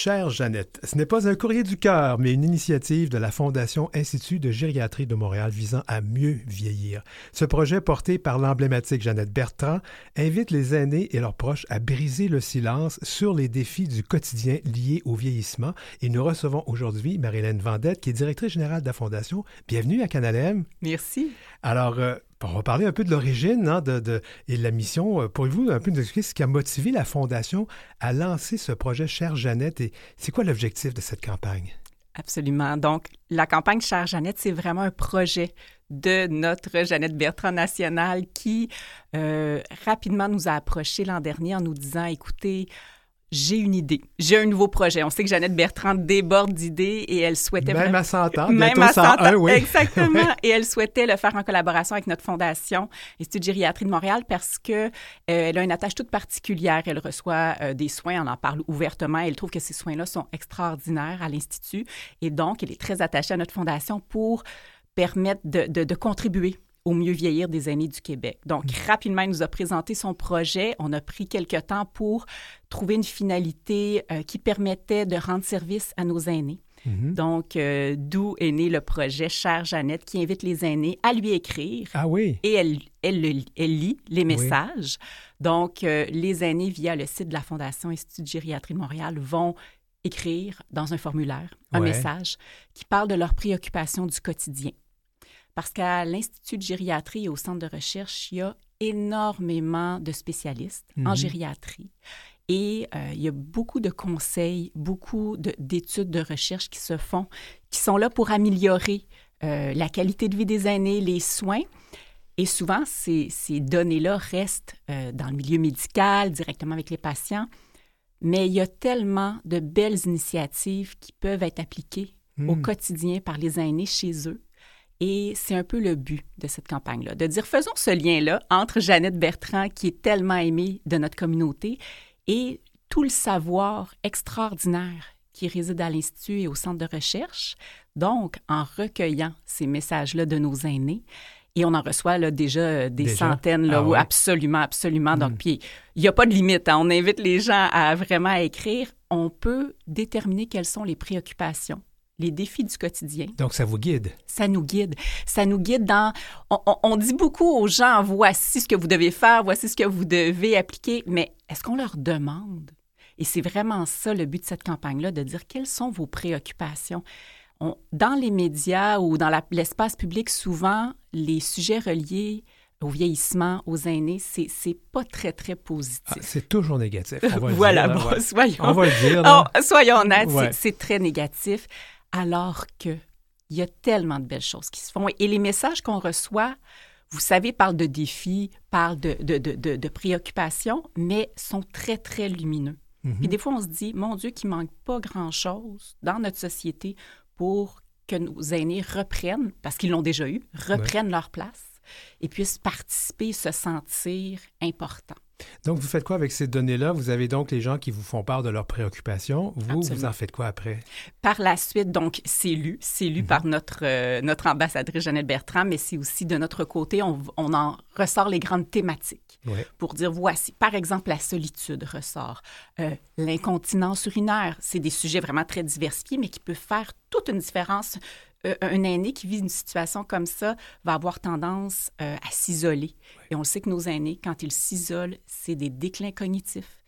Chère Jeannette, ce n'est pas un courrier du cœur, mais une initiative de la Fondation Institut de gériatrie de Montréal visant à mieux vieillir. Ce projet, porté par l'emblématique Jeannette Bertrand, invite les aînés et leurs proches à briser le silence sur les défis du quotidien liés au vieillissement. Et nous recevons aujourd'hui Marie-Hélène Vendette, qui est directrice générale de la Fondation. Bienvenue à Canal M. Merci. Alors, on va parler un peu de l'origine et de la mission. Pourriez-vous un peu nous expliquer ce qui a motivé la Fondation à lancer ce projet Chère Jeannette et c'est quoi l'objectif de cette campagne? Absolument. Donc, la campagne Chère Jeannette, c'est vraiment un projet de notre Jeannette Bertrand nationale qui rapidement nous a approchés l'an dernier en nous disant, écoutez, j'ai une idée, j'ai un nouveau projet. On sait que Jeannette Bertrand déborde d'idées et elle souhaitait... Même à 100 ans, même bientôt à 100 101, ans, oui. Exactement. Et elle souhaitait le faire en collaboration avec notre fondation Institut de gériatrie de Montréal parce que elle a une attache toute particulière. Elle reçoit des soins, on en parle ouvertement. Elle trouve que ces soins-là sont extraordinaires à l'Institut. Et donc, elle est très attachée à notre fondation pour permettre de contribuer au mieux vieillir des aînés du Québec. Donc, rapidement, elle nous a présenté son projet. On a pris quelques temps pour trouver une finalité qui permettait de rendre service à nos aînés. Donc, d'où est né le projet Chère Jeannette, qui invite les aînés à lui écrire. Ah oui? Et elle lit les messages. Oui. Donc, les aînés, via le site de la Fondation Institut de gériatrie de Montréal, vont écrire dans un formulaire un message qui parle de leurs préoccupations du quotidien. Parce qu'à l'Institut de gériatrie et au Centre de recherche, il y a énormément de spécialistes en gériatrie. Et il y a beaucoup de conseils, beaucoup d'études de recherche qui se font, qui sont là pour améliorer la qualité de vie des aînés, les soins. Et souvent, ces données-là restent dans le milieu médical, directement avec les patients. Mais il y a tellement de belles initiatives qui peuvent être appliquées au quotidien par les aînés chez eux. Et c'est un peu le but de cette campagne-là, de dire faisons ce lien-là entre Jeannette Bertrand, qui est tellement aimée de notre communauté, et tout le savoir extraordinaire qui réside à l'Institut et au centre de recherche. Donc, en recueillant ces messages-là de nos aînés, et on en reçoit là, déjà des centaines, là, oui. Absolument. Donc, puis, il n'y a pas de limite. Hein. On invite les gens à vraiment écrire. On peut déterminer quelles sont les préoccupations, les défis du quotidien. Donc, ça vous guide? Ça nous guide. Ça nous guide dans... On dit beaucoup aux gens, voici ce que vous devez faire, voici ce que vous devez appliquer, mais est-ce qu'on leur demande? Et c'est vraiment ça le but de cette campagne-là, de dire quelles sont vos préoccupations. Dans les médias ou dans l'espace public, souvent, les sujets reliés au vieillissement, aux aînés, c'est pas très, très positif. Ah, c'est toujours négatif. On va voilà, le dire, bon, soyons... On va le dire. Soyons honnêtes, c'est très négatif. Alors qu'il y a tellement de belles choses qui se font. Et les messages qu'on reçoit, vous savez, parlent de défis, parlent de préoccupations, mais sont très, très lumineux. Et des fois, on se dit, mon Dieu, qu'il ne manque pas grand-chose dans notre société pour que nos aînés reprennent, parce qu'ils l'ont déjà eu, reprennent leur place et puissent participer, se sentir importants. Donc, vous faites quoi avec ces données-là? Vous avez donc les gens qui vous font part de leurs préoccupations. Vous en faites quoi après? Par la suite, donc, c'est lu par notre ambassadrice Jeannette Bertrand, mais c'est aussi de notre côté, on en ressort les grandes thématiques pour dire, voici, par exemple, la solitude ressort, l'incontinence urinaire, c'est des sujets vraiment très diversifiés, mais qui peuvent faire toute une différence. Un aîné qui vit une situation comme ça va avoir tendance à s'isoler. Et on le sait que nos aînés, quand ils s'isolent, c'est des déclins cognitifs.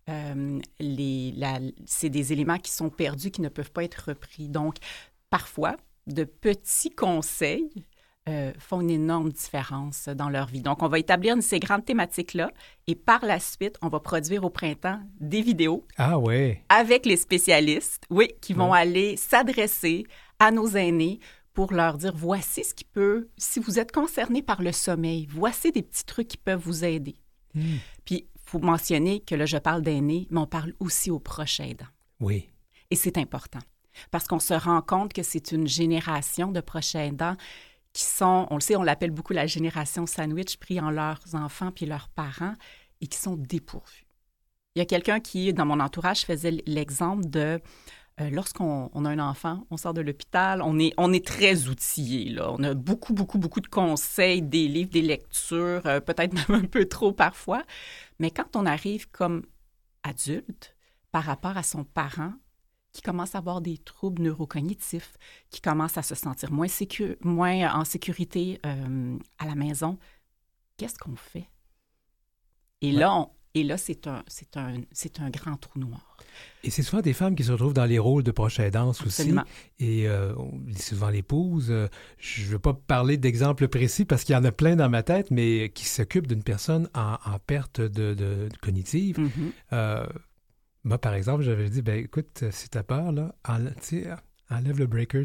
C'est des éléments qui sont perdus, qui ne peuvent pas être repris. Donc, parfois, de petits conseils font une énorme différence dans leur vie. Donc, on va établir ces grandes thématiques-là et par la suite, on va produire au printemps des vidéos avec les spécialistes qui vont aller s'adresser à nos aînés pour leur dire, voici ce qui peut, si vous êtes concerné par le sommeil, voici des petits trucs qui peuvent vous aider. Puis, il faut mentionner que là, je parle d'aînés, mais on parle aussi aux proches aidants. Oui. Et c'est important parce qu'on se rend compte que c'est une génération de proches aidants qui sont, on le sait, on l'appelle beaucoup la génération sandwich, pris en leurs enfants puis leurs parents et qui sont dépourvus. Il y a quelqu'un qui, dans mon entourage, faisait l'exemple de lorsqu'on a un enfant, on sort de l'hôpital, on est très outillé, là. On a beaucoup de conseils, des livres, des lectures, peut-être même un peu trop parfois. Mais quand on arrive comme adulte par rapport à son parent, qui commencent à avoir des troubles neurocognitifs, qui commencent à se sentir moins en sécurité à la maison. Qu'est-ce qu'on fait? Et là, c'est un grand trou noir. Et c'est souvent des femmes qui se retrouvent dans les rôles de proche aidance aussi. Et on dit souvent l'épouse. Je ne veux pas parler d'exemples précis parce qu'il y en a plein dans ma tête, mais qui s'occupent d'une personne en perte de cognitive. Mm-hmm. Moi, par exemple, j'avais dit, écoute, si tu as peur, là, enlève le breaker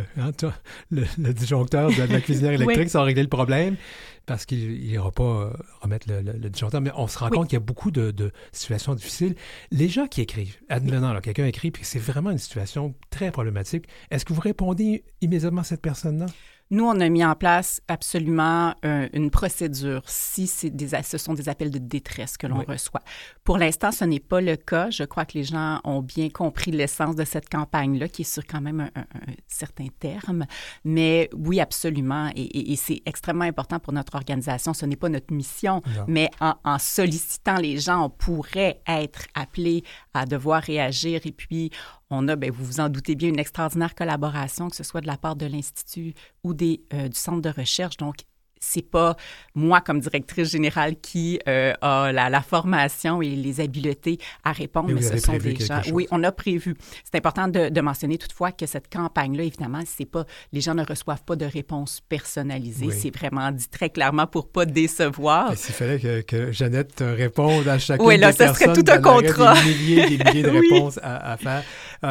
le disjoncteur de la cuisinière électrique, ça va régler le problème, parce qu'il n'ira pas remettre le disjoncteur. Mais on se rend compte qu'il y a beaucoup de situations difficiles. Les gens qui écrivent, advenant, quelqu'un écrit, puis c'est vraiment une situation très problématique, est-ce que vous répondez immédiatement à cette personne-là? Nous, on a mis en place absolument une procédure si ce sont des appels de détresse que l'on reçoit. Pour l'instant, ce n'est pas le cas. Je crois que les gens ont bien compris l'essence de cette campagne-là, qui est sur quand même un certain terme. Mais oui, absolument. Et c'est extrêmement important pour notre organisation. Ce n'est pas notre mission, mais en sollicitant les gens, on pourrait être appelés à devoir réagir. Et puis, on a, vous vous en doutez bien, une extraordinaire collaboration, que ce soit de la part de l'Institut ou du Centre de recherche. Donc, c'est pas moi, comme directrice générale, qui a la formation et les habiletés à répondre, mais ce sont des gens... Oui, on a prévu. C'est important de mentionner toutefois que cette campagne-là, évidemment, c'est pas... Les gens ne reçoivent pas de réponse personnalisée. Oui. C'est vraiment dit très clairement pour pas décevoir. S'il fallait que Jeannette réponde à chacune des personnes... ça serait tout un contrat. Des milliers de réponses à faire.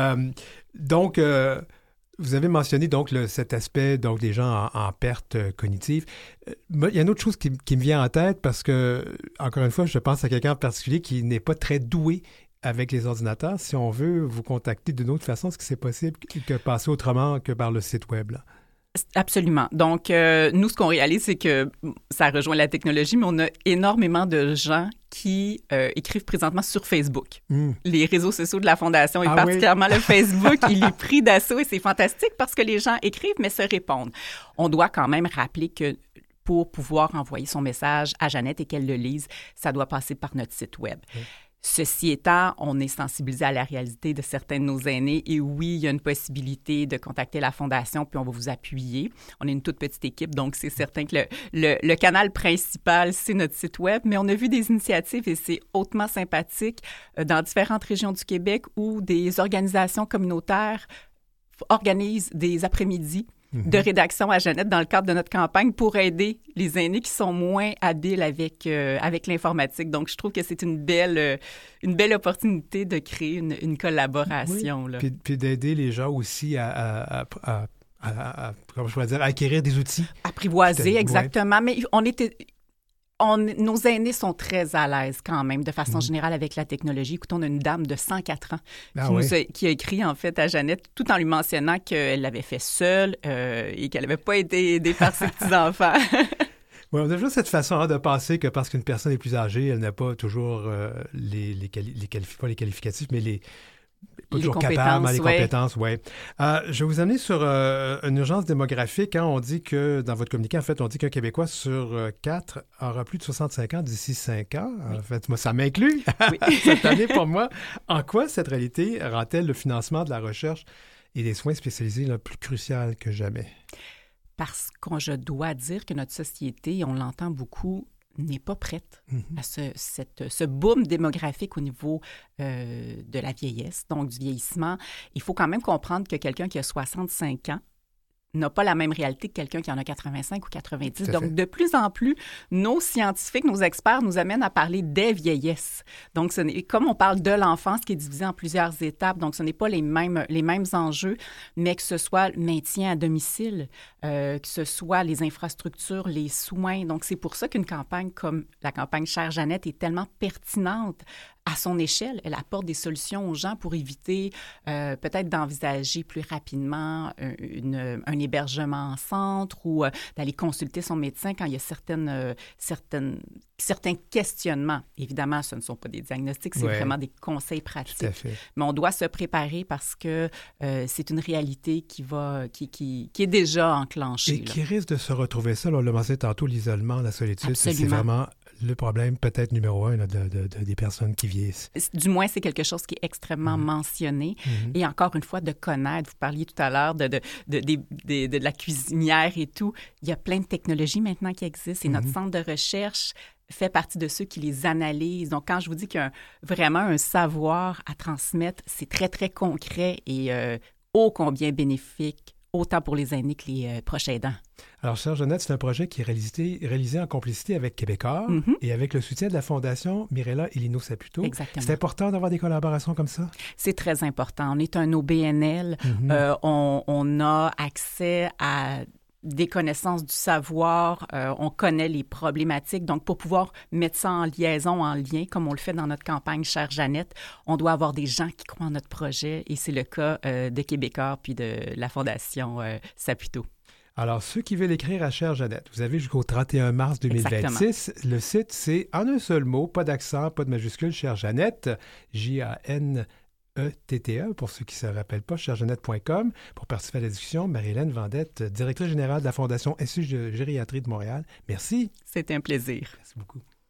Donc... vous avez mentionné donc cet aspect donc des gens en perte cognitive. Il y a une autre chose qui me vient en tête parce que, encore une fois, je pense à quelqu'un en particulier qui n'est pas très doué avec les ordinateurs. Si on veut vous contacter d'une autre façon, est-ce que c'est possible que passer autrement que par le site web, là? Absolument. Donc, nous, ce qu'on réalise, c'est que ça rejoint la technologie, mais on a énormément de gens qui écrivent présentement sur Facebook. Les réseaux sociaux de la Fondation, et particulièrement le Facebook, il est pris d'assaut et c'est fantastique parce que les gens écrivent, mais se répondent. On doit quand même rappeler que pour pouvoir envoyer son message à Jeannette et qu'elle le lise, ça doit passer par notre site web. Ceci étant, on est sensibilisé à la réalité de certains de nos aînés et oui, il y a une possibilité de contacter la Fondation puis on va vous appuyer. On est une toute petite équipe, donc c'est certain que le canal principal, c'est notre site web, mais on a vu des initiatives et c'est hautement sympathique dans différentes régions du Québec où des organisations communautaires organisent des après-midi de rédaction à Jeannette dans le cadre de notre campagne pour aider les aînés qui sont moins habiles avec l'informatique. Donc, je trouve que c'est une belle opportunité de créer une collaboration. Oui. Là. Puis d'aider les gens aussi à comment je pourrais dire, à acquérir des outils. Apprivoiser, exactement. Mais nos aînés sont très à l'aise quand même, de façon générale, avec la technologie. Écoutez, on a une dame de 104 ans qui a écrit, en fait, à Jeannette, tout en lui mentionnant qu'elle l'avait fait seule et qu'elle n'avait pas été aidée par ses petits-enfants. Oui, on a juste cette façon de penser que parce qu'une personne est plus âgée, elle n'a pas toujours les qualificatifs, mais pas toujours capable, les compétences, oui. Je vais vous amener sur une urgence démographique. On dit que, dans votre communiqué, en fait, on dit qu'un Québécois sur 4 aura plus de 65 ans d'ici 5 ans. Oui. En fait, moi, ça m'inclut cette année pour moi. En quoi cette réalité rend-elle le financement de la recherche et des soins spécialisés plus crucial que jamais? Parce que je dois dire que notre société, on l'entend beaucoup, n'est pas prête à ce boom démographique au niveau de la vieillesse, donc du vieillissement. Il faut quand même comprendre que quelqu'un qui a 65 ans n'a pas la même réalité que quelqu'un qui en a 85 ou 90. Donc, de plus en plus, nos scientifiques, nos experts nous amènent à parler des vieillesses. Donc, comme on parle de l'enfance qui est divisée en plusieurs étapes, donc ce n'est pas les mêmes enjeux, mais que ce soit le maintien à domicile, que ce soit les infrastructures, les soins. Donc, c'est pour ça qu'une campagne comme la campagne Chère Jeannette est tellement pertinente. À son échelle, elle apporte des solutions aux gens pour éviter peut-être d'envisager plus rapidement un hébergement en centre ou d'aller consulter son médecin quand il y a certains questionnements. Évidemment, ce ne sont pas des diagnostics, c'est vraiment des conseils pratiques. Tout à fait. Mais on doit se préparer parce que c'est une réalité qui est déjà enclenchée. Et qui risque de se retrouver seul. On l'a mentionné tantôt, l'isolement, la solitude, c'est vraiment le problème peut-être numéro un là, des personnes qui vieillissent. Du moins, c'est quelque chose qui est extrêmement mentionné. Et encore une fois, de connaître, vous parliez tout à l'heure de la cuisinière et tout. Il y a plein de technologies maintenant qui existent et notre centre de recherche fait partie de ceux qui les analysent. Donc, quand je vous dis qu'il y a vraiment un savoir à transmettre, c'est très, très concret et ô combien bénéfique, autant pour les aînés que les proches aidants. Alors, chère Jeannette, c'est un projet qui est réalisé en complicité avec Québécois et avec le soutien de la Fondation Mirella Elino Saputo. Exactement. C'est important d'avoir des collaborations comme ça? C'est très important. On est un OBNL. On a accès à des connaissances du savoir, on connaît les problématiques. Donc, pour pouvoir mettre ça en liaison, en lien, comme on le fait dans notre campagne Chère Jeannette, on doit avoir des gens qui croient en notre projet et c'est le cas de Québécois puis de la Fondation Saputo. Alors, ceux qui veulent écrire à Chère Jeannette, vous avez jusqu'au 31 mars 2026. Exactement. Le site, c'est en un seul mot, pas d'accent, pas de majuscule, Chère Jeannette, J-A-N-E-T-T-E, pour ceux qui ne se rappellent pas, cherejeannette.com. Pour participer à la discussion, Marie-Hélène Vendette, directrice générale de la Fondation Institut de gériatrie de Montréal. Merci. C'était un plaisir. Merci beaucoup.